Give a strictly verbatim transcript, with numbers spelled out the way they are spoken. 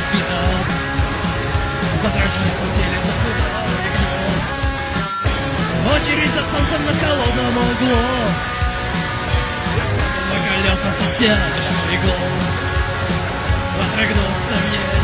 спинах. Затраченных поселится куда очередь за солнцем на холодном углу. На колесах совсем лишь иглу. Отрыгнулся мне